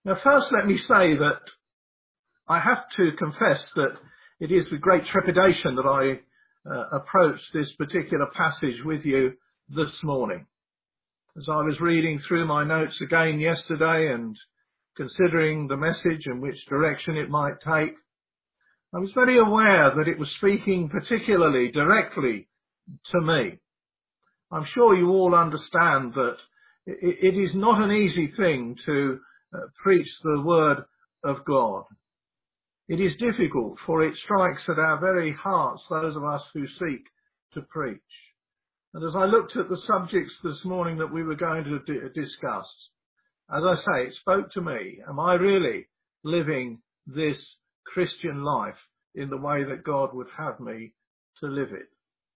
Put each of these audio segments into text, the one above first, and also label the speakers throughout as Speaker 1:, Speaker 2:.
Speaker 1: Now, first, let me say that I have to confess that it is with great trepidation that I approach this particular passage with you this morning. As I was reading through my notes again yesterday and considering the message and which direction it might take, I was very aware that it was speaking particularly directly to me. I'm sure you all understand that it is not an easy thing to preach the word of God. It is difficult, for it strikes at our very hearts, those of us who seek to preach. And as I looked at the subjects this morning that we were going to discuss, as I say, it spoke to me. Am I really living this Christian life in the way that God would have me to live it?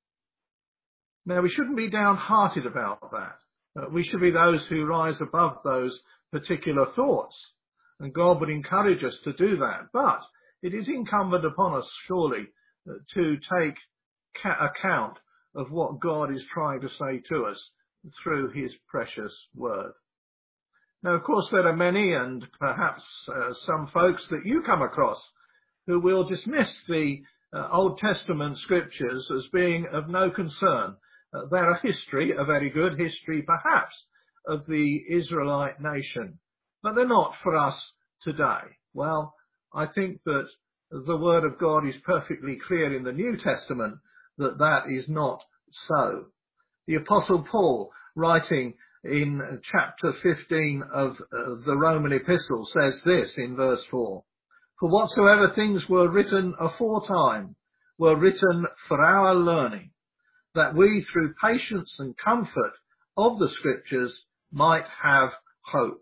Speaker 1: Now, we shouldn't be downhearted about that. We should be those who rise above those particular thoughts, and God would encourage us to do that. But it is incumbent upon us, surely, to take account of what God is trying to say to us through his precious word. Now, of course, there are many, and perhaps some folks that you come across, who will dismiss the Old Testament scriptures as being of no concern. They're a history, a very good history perhaps, of the Israelite nation, but they're not for us today. Well, I think that the word of God is perfectly clear in the New Testament that that is not so. The Apostle Paul, writing in chapter 15 of the Roman epistle, says this in verse 4, "For whatsoever things were written aforetime were written for our learning, that we through patience and comfort of the scriptures might have hope."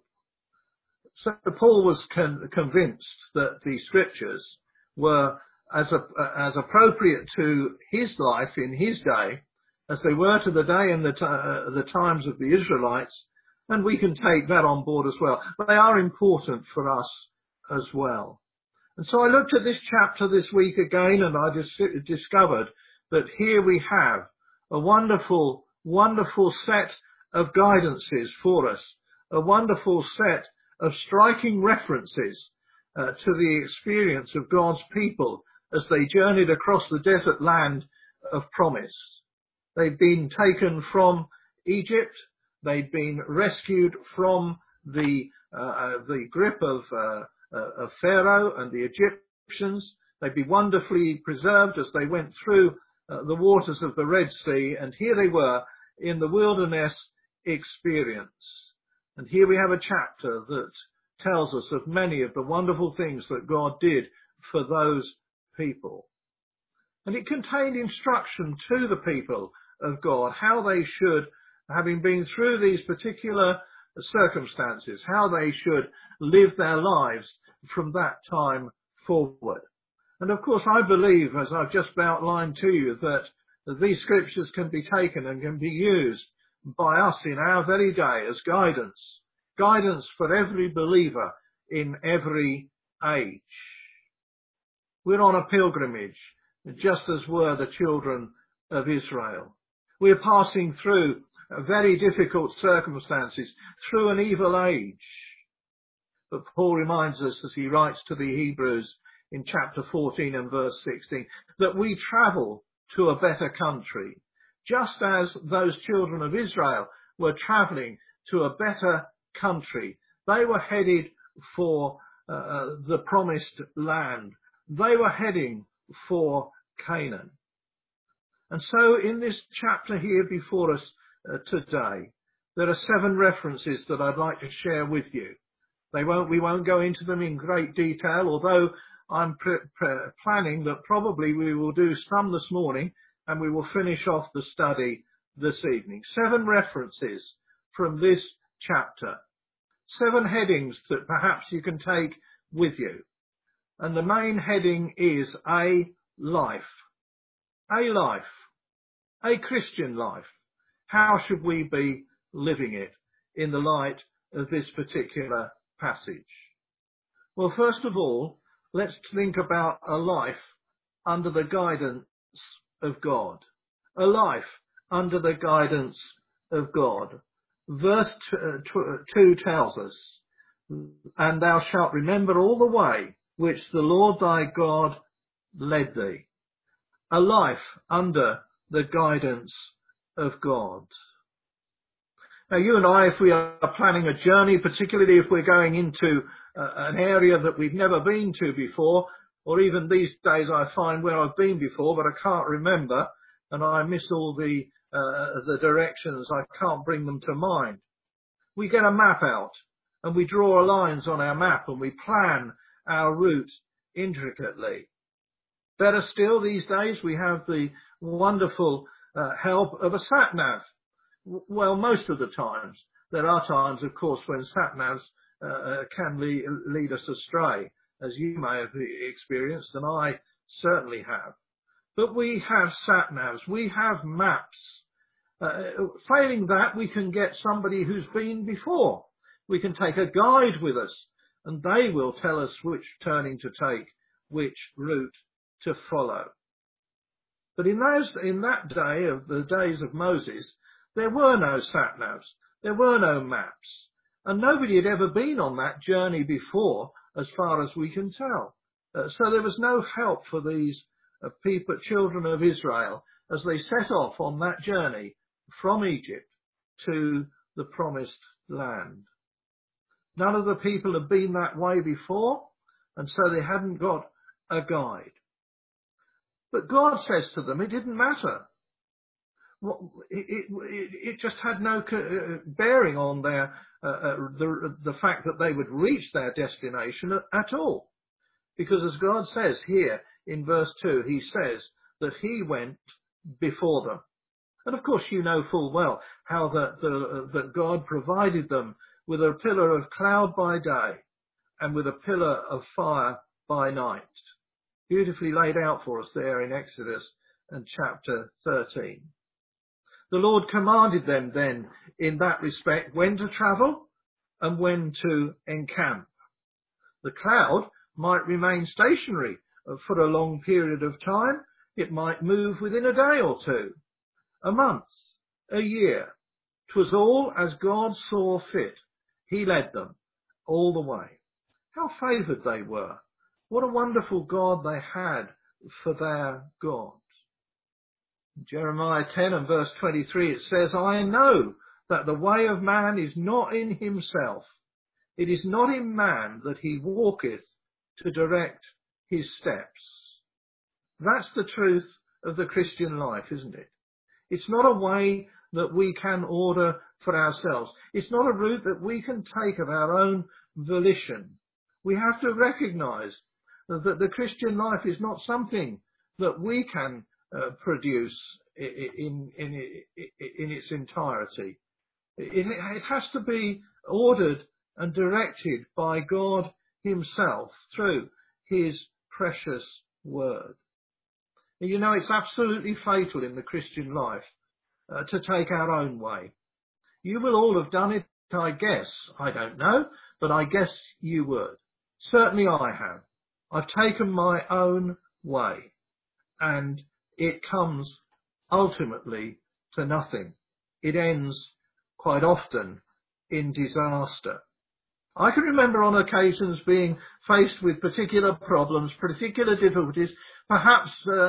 Speaker 1: So Paul was convinced that the scriptures were as appropriate to his life in his day as they were to the day and the times of the Israelites, and we can take that on board as well. But they are important for us as well. And so I looked at this chapter this week again, and I discovered that here we have a wonderful, wonderful set of guidances for us, a wonderful set of striking references to the experience of God's people as they journeyed across the desert land of promise. They'd been taken from Egypt. They'd been rescued from the grip of Pharaoh and the Egyptians. They'd be wonderfully preserved as they went through the waters of the Red Sea. And here they were in the wilderness experience. And here we have a chapter that tells us of many of the wonderful things that God did for those people. And it contained instruction to the people of God, how they should, having been through these particular circumstances, how they should live their lives from that time forward. And of course, I believe, as I've just outlined to you, that these scriptures can be taken and can be used by us in our very day as guidance for every believer in every age. We're on a pilgrimage, just as were the children of Israel. We're passing through very difficult circumstances, through an evil age. But Paul reminds us, as he writes to the Hebrews in chapter 14 and verse 16, that we travel to a better country, just as those children of Israel were travelling to a better country. They were headed for the promised land. They were heading for Canaan. And so in this chapter here before us today, there are 7 references that I'd like to share with you. We won't go into them in great detail, although I'm planning that probably we will do some this morning and we will finish off the study this evening. 7 references from this chapter. 7 headings that perhaps you can take with you. And the main heading is a life. A life. A Christian life. How should we be living it in the light of this particular passage? Well, first of all, let's think about a life under the guidance of God. A life under the guidance of God. Verse 2 tells us and thou shalt remember all the way which the Lord thy God led thee. A life under the guidance of God. Now, you and I, if we are planning a journey, particularly if we're going into an area that we've never been to before, or even these days I find where I've been before, but I can't remember, and I miss all the directions, I can't bring them to mind. We get a map out, and we draw lines on our map, and we plan our route intricately. Better still, these days we have the wonderful help of a sat-nav. Well, most of the times. There are times, of course, when sat-navs can lead us astray, as you may have experienced, and I certainly have. But we have sat-navs, we have maps. Failing that, we can get somebody who's been before. We can take a guide with us, and they will tell us which turning to take, which route to follow. But in that day, of the days of Moses, there were no sat-navs, there were no maps, and nobody had ever been on that journey before, as far as we can tell. So there was no help for these people, children of Israel, as they set off on that journey from Egypt to the promised land. None of the people had been that way before, and so they hadn't got a guide. But God says to them, it didn't matter. It just had no bearing on the fact that they would reach their destination at all. Because as God says here in verse 2, he says that he went before them. And of course you know full well how that God provided them with a pillar of cloud by day and with a pillar of fire by night. Beautifully laid out for us there in Exodus and chapter 13. The Lord commanded them then in that respect when to travel and when to encamp. The cloud might remain stationary for a long period of time. It might move within a day or two, a month, a year. 'Twas all as God saw fit. He led them all the way. How favoured they were. What a wonderful God they had for their God. Jeremiah 10 and verse 23, it says, I know that the way of man is not in himself. It is not in man that he walketh to direct his steps. That's the truth of the Christian life, isn't it? It's not a way that we can order for ourselves. It's not a route that we can take of our own volition. We have to recognise that the Christian life is not something that we can produce in its entirety. It has to be ordered and directed by God himself through his precious word. You know, it's absolutely fatal in the Christian life to take our own way. You will all have done it, I guess. I don't know, but I guess you would. Certainly I have. I've taken my own way, and it comes ultimately to nothing. It ends quite often in disaster. I can remember on occasions being faced with particular problems, particular difficulties, perhaps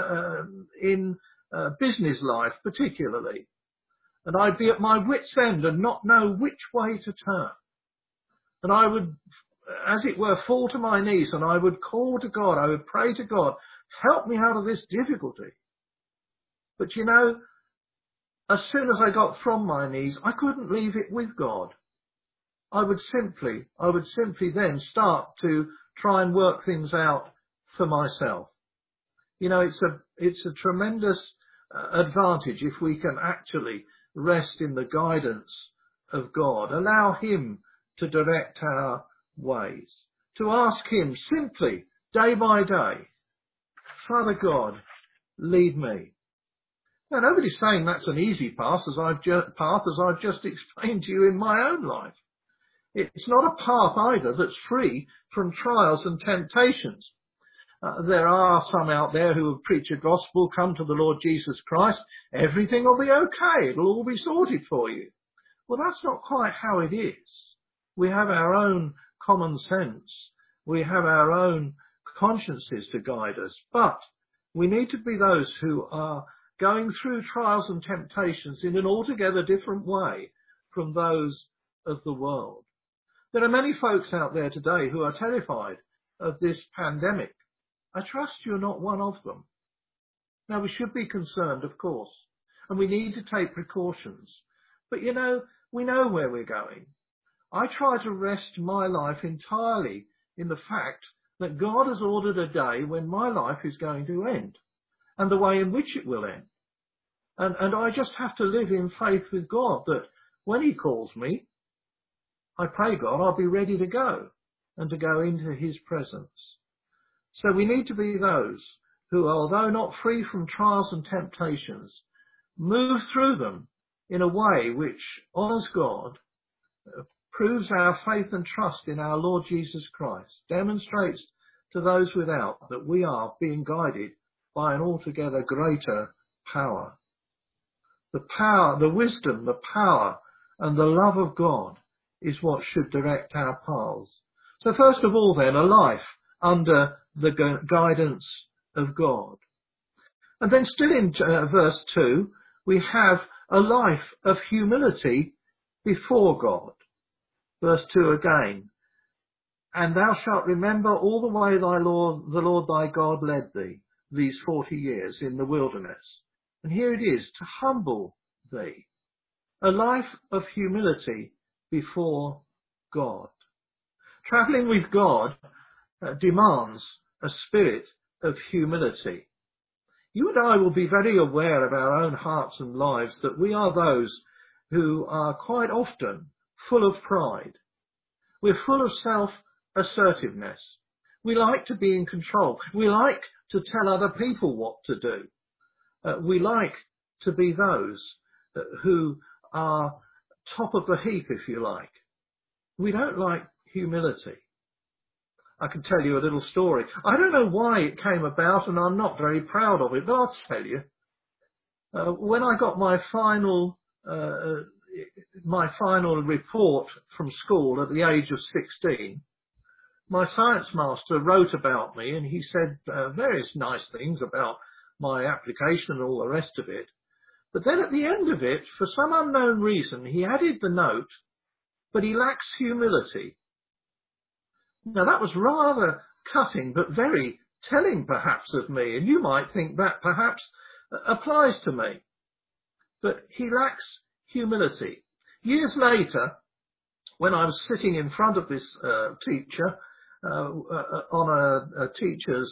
Speaker 1: in business life particularly. And I'd be at my wit's end and not know which way to turn. And I would, as it were, fall to my knees and I would call to God, I would pray to God, help me out of this difficulty. But you know, as soon as I got from my knees, I couldn't leave it with God. I would simply then start to try and work things out for myself. You know, it's a tremendous advantage if we can actually rest in the guidance of God, allow him to direct our ways, to ask him simply, day by day, Father God, lead me. Now, nobody's saying that's an easy path, as I've just explained to you in my own life. It's not a path either that's free from trials and temptations. There are some out there who have preached a gospel, come to the Lord Jesus Christ, everything will be okay, it'll all be sorted for you. Well, that's not quite how it is. We have our own common sense. We have our own consciences to guide us. But we need to be those who are going through trials and temptations in an altogether different way from those of the world. There are many folks out there today who are terrified of this pandemic. I trust you're not one of them. Now, we should be concerned, of course, and we need to take precautions. But, we know where we're going. I try to rest my life entirely in the fact that God has ordered a day when my life is going to end and the way in which it will end. And I just have to live in faith with God that when he calls me, I pray God I'll be ready to go and to go into his presence. So we need to be those who, although not free from trials and temptations, move through them in a way which honours God, proves our faith and trust in our Lord Jesus Christ, demonstrates to those without that we are being guided by an altogether greater power. The power, the wisdom, the power and the love of God is what should direct our paths. So first of all then, a life under the guidance of God. And then still in verse 2, we have a life of humility before God. Verse 2 again. And thou shalt remember all the way the Lord thy God led thee these 40 years in the wilderness. And here it is, to humble thee. A life of humility before God. Travelling with God demands a spirit of humility. You and I will be very aware of our own hearts and lives that we are those who are quite often full of pride. We're full of self-assertiveness. We like to be in control. We like to tell other people what to do. We like to be those who are top of the heap, if you like. We don't like humility. I can tell you a little story. I don't know why it came about, and I'm not very proud of it, but I'll tell you. When I got my final report from school at the age of 16, my science master wrote about me, and he said various nice things about my application and all the rest of it. But then at the end of it, for some unknown reason, he added the note, but he lacks humility. Now that was rather cutting, but very telling perhaps of me, and you might think that perhaps applies to me. But he lacks humility. Years later, when I was sitting in front of this teacher on a teacher's,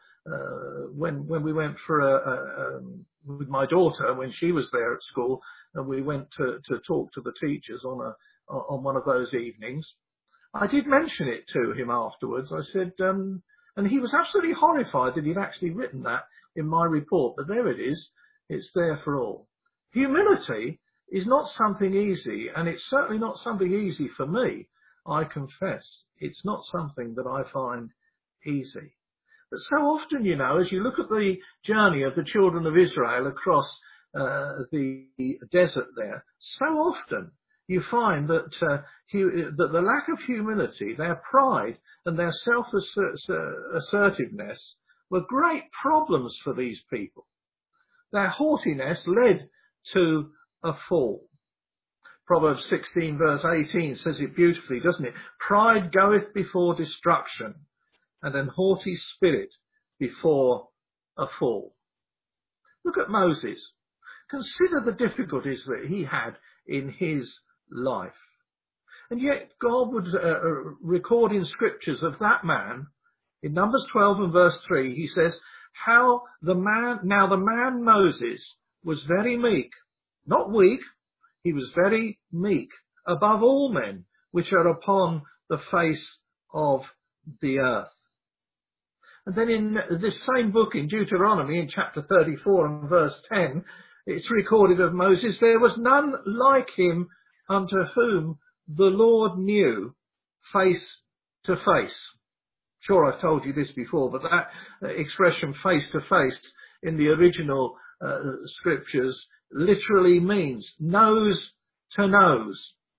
Speaker 1: when we went for with my daughter when she was there at school, and we went to talk to the teachers on one of those evenings. I did mention it to him afterwards. I said, and he was absolutely horrified that he'd actually written that in my report, but there it is. It's there for all. Humility is not something easy, and it's certainly not something easy for me. I confess it's not something that I find easy. But so often, as you look at the journey of the children of Israel across the desert there, so often you find that the lack of humility, their pride and their self-assertiveness were great problems for these people. Their haughtiness led to a fall. Proverbs 16 verse 18 says it beautifully, doesn't it? Pride goeth before destruction, and an haughty spirit before a fall. Look at Moses. Consider the difficulties that he had in his life. And yet God would record in scriptures of that man. In Numbers 12 and verse 3, he says, how the man Moses was very meek, not weak, he was very meek, above all men which are upon the face of the earth. And then in this same book in Deuteronomy, in chapter 34 and verse 10, it's recorded of Moses, there was none like him unto whom the Lord knew face to face. Sure, I've told you this before, but that expression face to face in the original scriptures literally means nose to nose.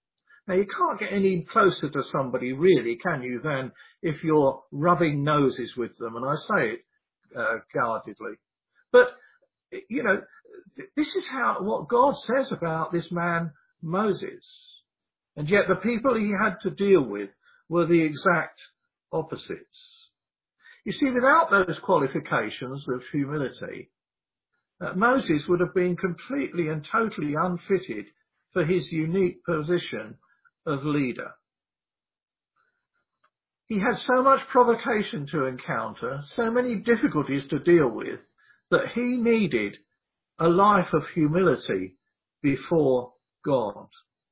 Speaker 1: Now, you can't get any closer to somebody, really, can you, than if you're rubbing noses with them, and I say it guardedly. But, you know, this is what God says about this man, Moses. And yet the people he had to deal with were the exact opposites. You see, without those qualifications of humility, Moses would have been completely and totally unfitted for his unique position of leader. He had so much provocation to encounter, so many difficulties to deal with, that he needed a life of humility before God.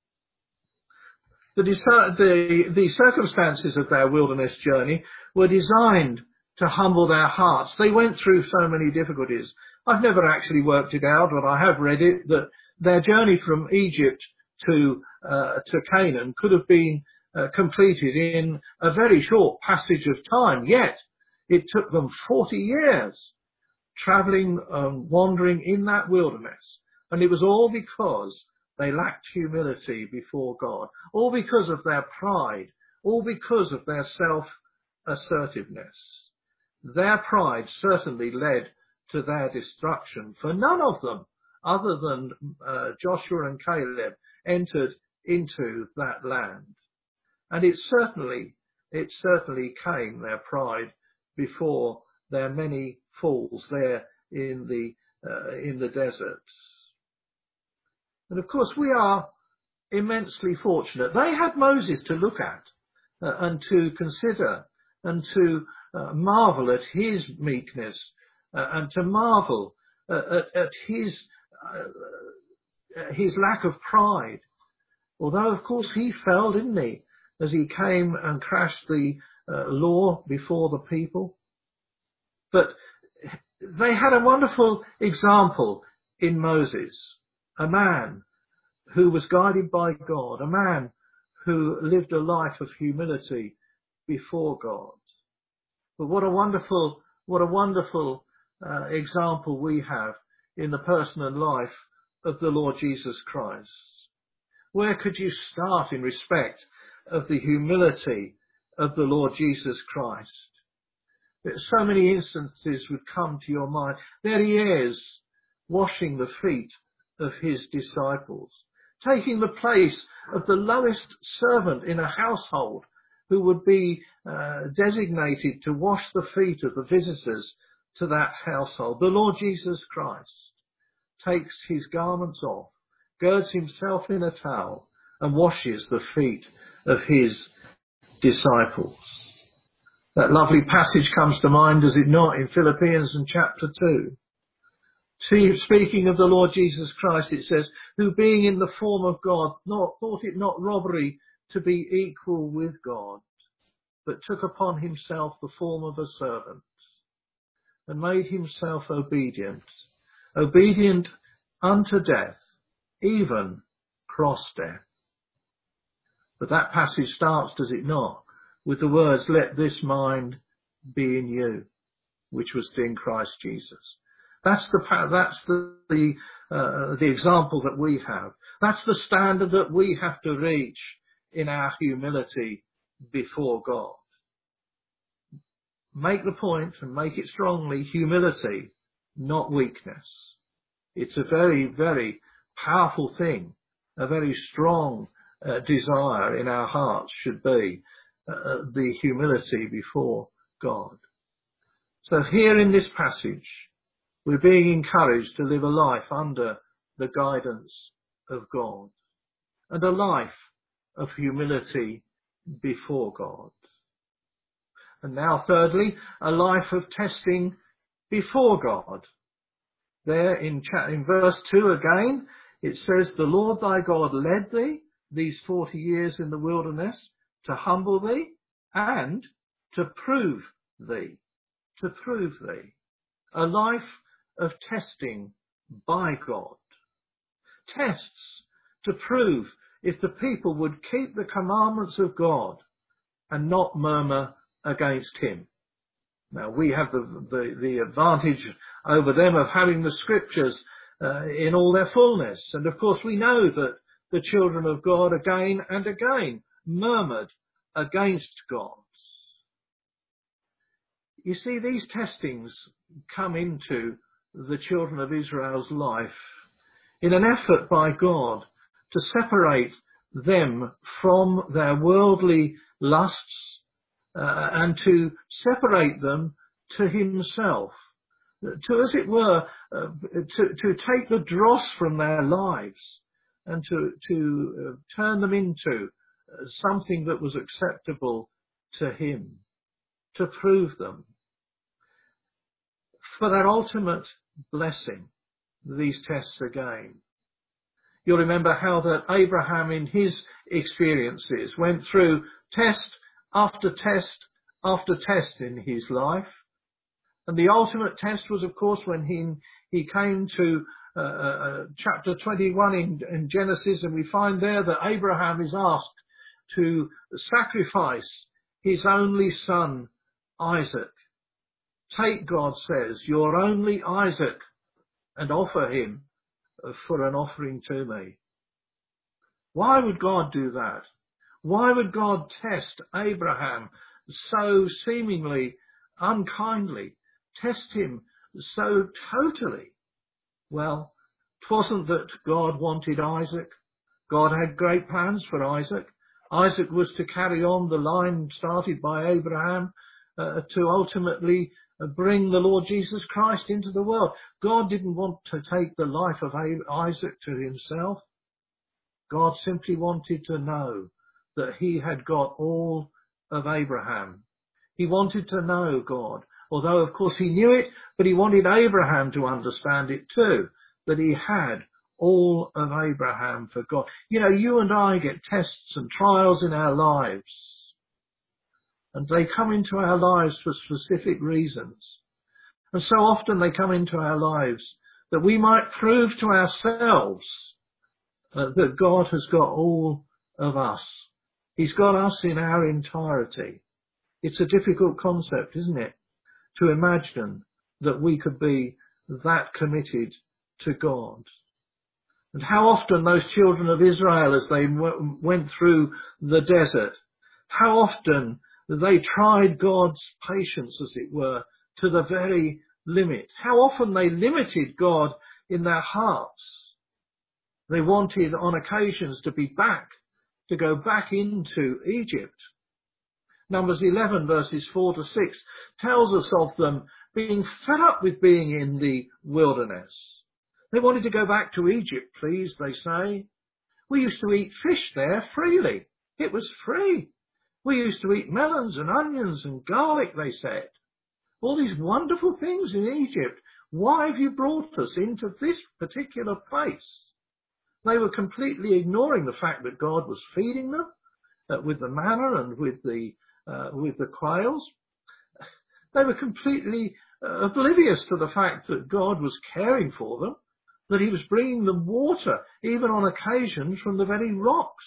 Speaker 1: The circumstances of their wilderness journey were designed to humble their hearts. They went through so many difficulties. I've never actually worked it out, but I have read it, that their journey from Egypt to Canaan could have been completed in a very short passage of time. Yet it took them 40 years travelling, wandering in that wilderness. And it was all because they lacked humility before God, all because of their pride, all because of their self-assertiveness. Their pride certainly led to their destruction, for none of them, other than Joshua and Caleb, entered into that land. And it certainly came, their pride, before their many falls there in the desert. And of course we are immensely fortunate. They had Moses to look at and to consider and to marvel at his meekness and to marvel at his lack of pride. Although of course he fell, didn't he, as he came and crashed the law before the people. But they had a wonderful example in Moses, a man who was guided by God, a man who lived a life of humility before God. But what a wonderful example we have in the person and life of the Lord Jesus Christ. Where could you start in respect of the humility of the Lord Jesus Christ? So many instances would come to your mind. There he is, washing the feet of his disciples, taking the place of the lowest servant in a household who would be designated to wash the feet of the visitors to that household. The Lord Jesus Christ takes his garments off, girds himself in a towel, and washes the feet of his disciples. That lovely passage comes to mind, does it not, in Philippians and chapter 2. Speaking of the Lord Jesus Christ, it says, who being in the form of God, thought it not robbery to be equal with God, but took upon himself the form of a servant, and made himself obedient unto death, even cross death. But that passage starts, does it not, with the words, let this mind be in you, which was in Christ Jesus. That's the example that we have. That's the standard that we have to reach in our humility before God. Make the point and make it strongly, humility, not weakness. It's a very, very powerful thing, a very strong desire in our hearts should be the humility before God. So here in this passage, we're being encouraged to live a life under the guidance of God and a life of humility before God. And now thirdly, a life of testing before God. There in verse 2 again, it says, the Lord thy God led thee these 40 years in the wilderness to humble thee and to prove thee. To prove thee. A life of testing by God. Tests to prove if the people would keep the commandments of God and not murmur against him. Now we have the advantage over them of having the scriptures in all their fullness. And of course we know that the children of God again and again murmured against God. You see, these testings come into the children of Israel's life in an effort by God to separate them from their worldly lusts and to separate them to himself, to, as it were, to take the dross from their lives and to turn them into something that was acceptable to him, to prove them. For their ultimate blessing, these tests again. You'll remember how that Abraham in his experiences went through test after test after test in his life. And the ultimate test was, of course, when he came to chapter 21 in Genesis, and we find there that Abraham is asked to sacrifice his only son, Isaac. Take, God says, your only Isaac and offer him for an offering to me. Why would God do that? Why would God test Abraham so seemingly unkindly, test him so totally? Well, it wasn't that God wanted Isaac. God had great plans for Isaac. Isaac was to carry on the line started by Abraham to ultimately bring the Lord Jesus Christ into the world. God didn't want to take the life of Isaac to himself. God simply wanted to know that he had got all of Abraham. He wanted to know God, although of course he knew it, but he wanted Abraham to understand it too, that he had all of Abraham for God. You know, you and I get tests and trials in our lives, and they come into our lives for specific reasons. And so often they come into our lives that we might prove to ourselves that God has got all of us. He's got us in our entirety. It's a difficult concept, isn't it, to imagine that we could be that committed to God. And how often those children of Israel, as they went through the desert, how often they tried God's patience, as it were, to the very limit. How often they limited God in their hearts. They wanted on occasions to go back into Egypt. Numbers 11 verses 4 to 6 tells us of them being fed up with being in the wilderness. They wanted to go back to Egypt, please, they say. We used to eat fish there freely. It was free. We used to eat melons and onions and garlic, they said. All these wonderful things in Egypt. Why have you brought us into this particular place? They were completely ignoring the fact that God was feeding them with the manna and with the quails. They were completely oblivious to the fact that God was caring for them, that he was bringing them water, even on occasion from the very rocks.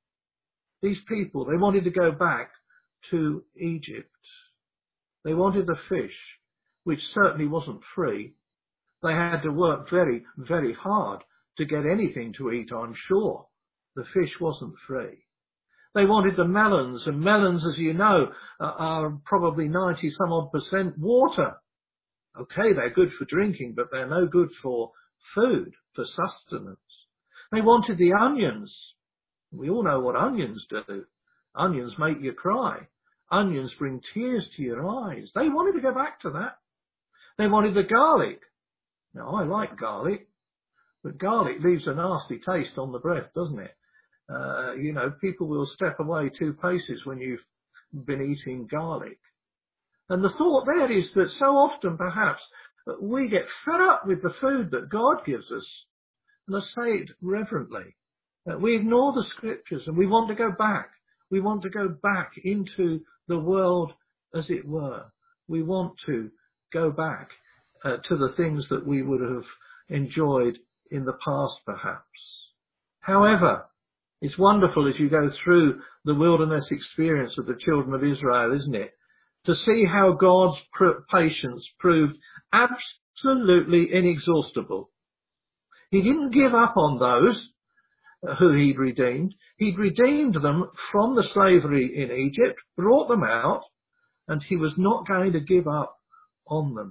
Speaker 1: These people, they wanted to go back to Egypt. They wanted the fish, which certainly wasn't free. They had to work very, very hard to get anything to eat, I'm sure. The fish wasn't free. They wanted the melons, and melons, as you know, are probably 90-some-odd% water. Okay, they're good for drinking, but they're no good for food, for sustenance. They wanted the onions. We all know what onions do. Onions make you cry. Onions bring tears to your eyes. They wanted to go back to that. They wanted the garlic. Now, I like garlic, but garlic leaves a nasty taste on the breath, doesn't it? You know, people will step away 2 paces when you've been eating garlic. And the thought there is that so often, perhaps, we get fed up with the food that God gives us. And I say it reverently. We ignore the scriptures and we want to go back. We want to go back into the world, as it were. We want to go back to the things that we would have enjoyed in the past, perhaps. However, it's wonderful as you go through the wilderness experience of the children of Israel, isn't it? To see how God's patience proved absolutely inexhaustible. He didn't give up on those who he'd redeemed. He'd redeemed them from the slavery in Egypt, brought them out, and he was not going to give up on them.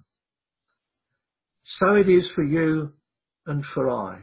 Speaker 1: So it is for you and for I.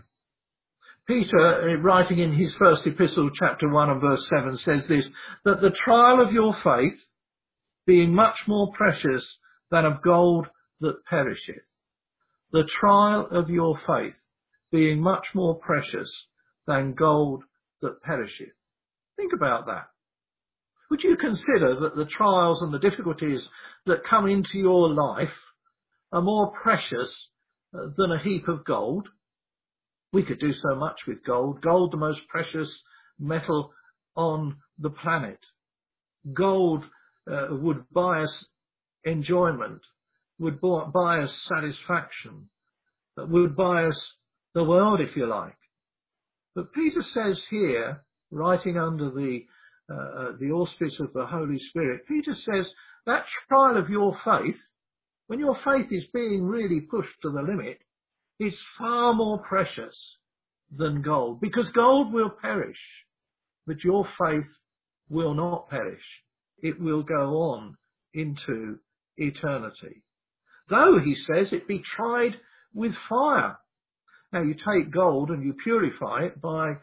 Speaker 1: Peter, writing in his first epistle, chapter 1 and verse 7, says this, that the trial of your faith, being much more precious than of gold that perisheth, the trial of your faith, being much more precious than gold that perisheth. Think about that. Would you consider that the trials and the difficulties that come into your life are more precious than a heap of gold? We could do so much with gold. Gold, the most precious metal on the planet. Gold would buy us enjoyment, would buy us satisfaction, would buy us the world, if you like. But Peter says here, writing under the auspice of the Holy Spirit, Peter says that trial of your faith, when your faith is being really pushed to the limit, is far more precious than gold, because gold will perish, but your faith will not perish. It will go on into eternity. Though, he says, it be tried with fire. Now, you take gold and you purify it by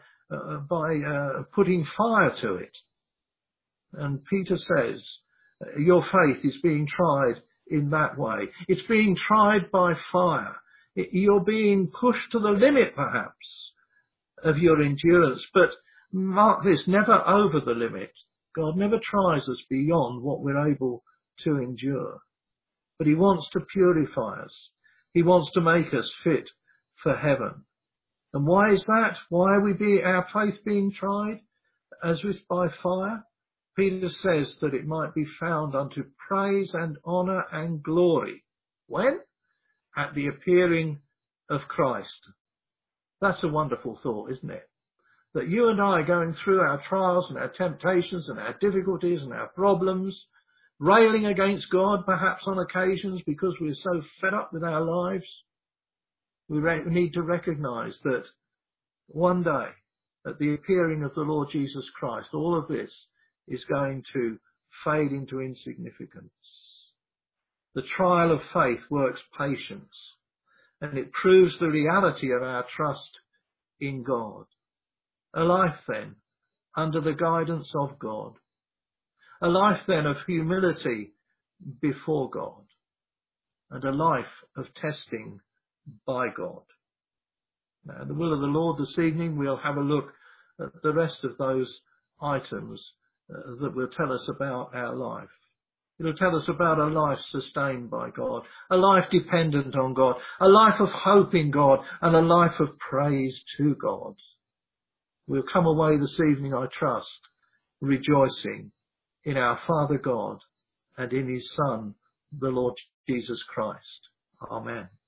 Speaker 1: putting fire to it. And Peter says, your faith is being tried in that way. It's being tried by fire. You're being pushed to the limit, perhaps, of your endurance. But mark this, never over the limit. God never tries us beyond what we're able to endure. But he wants to purify us. He wants to make us fit for heaven. And why is that? Why are our faith being tried as if by fire? Peter says that it might be found unto praise and honour and glory. When? At the appearing of Christ. That's a wonderful thought, isn't it? That you and I, going through our trials and our temptations and our difficulties and our problems, railing against God perhaps on occasions because we're so fed up with our lives, we need to recognise that one day, at the appearing of the Lord Jesus Christ, all of this is going to fade into insignificance. The trial of faith works patience, and it proves the reality of our trust in God. A life then under the guidance of God. A life then of humility before God. And a life of testing by God. Now, in the will of the Lord this evening, we'll have a look at the rest of those items that will tell us about our life. It'll tell us about a life sustained by God, a life dependent on God, a life of hope in God, and a life of praise to God. We'll come away this evening, I trust, rejoicing in our Father God and in his Son, the Lord Jesus Christ. Amen.